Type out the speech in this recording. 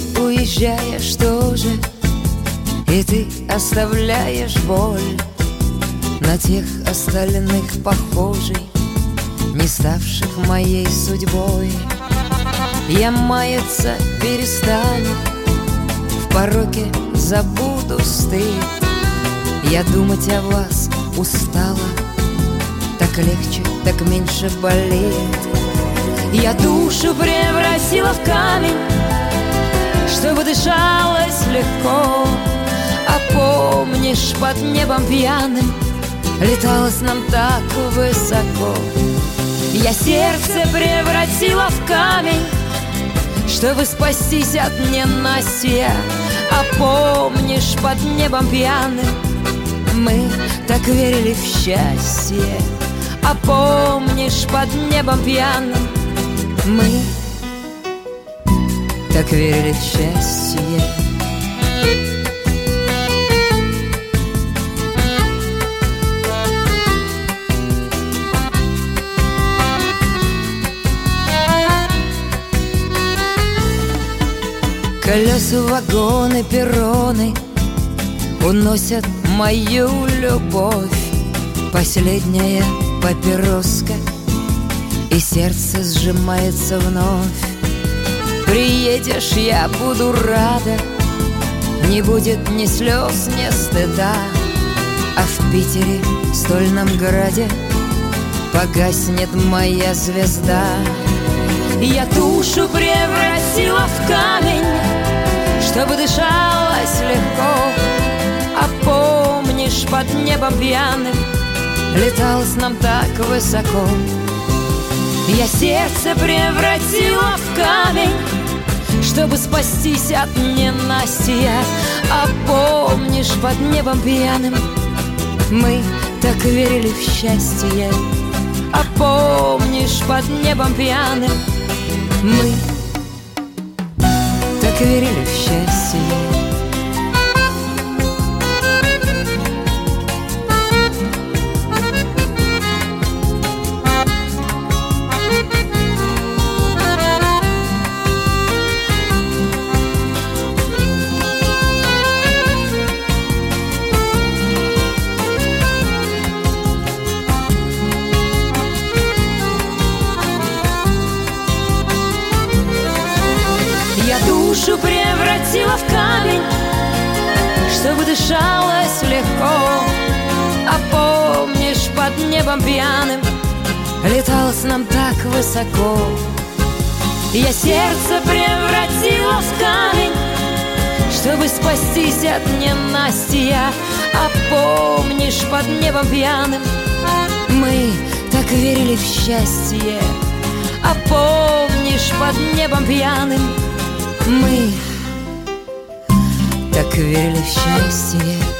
уезжаешь тоже, и ты оставляешь боль на тех остальных похожей, не ставших моей судьбой. Я маяться перестану, в пороке забуду стыд. Я думать о вас устала, так легче, так меньше болит. Я душу превратила в камень, чтобы дышалось легко. А помнишь, под небом пьяным леталось нам так высоко. Я сердце превратила в камень, чтобы спастись от ненастья. А помнишь, под небом пьяным мы так верили в счастье. А помнишь, под небом пьяным мы так верили в счастье. Колеса, вагоны, перроны уносят мою любовь. Последняя папироска, и сердце сжимается вновь. Приедешь, я буду рада, не будет ни слез, ни стыда. А в Питере, стольном граде, погаснет моя звезда. Я душу превратила в камень, чтобы дышалось легко. А помнишь, под небом пьяным леталось нам так высоко. Я сердце превратила в камень, чтобы спастись от ненастья. А помнишь, под небом пьяным мы так верили в счастье. А помнишь, под небом пьяным мы так верили в счастье. Я душу превратила в камень, чтобы дышалось легко. А помнишь, под небом пьяным леталось нам так высоко. Я сердце превратила в камень, чтобы спастись от ненастья. А помнишь, под небом пьяным мы так верили в счастье. А помнишь, под небом пьяным мы так верили в счастье.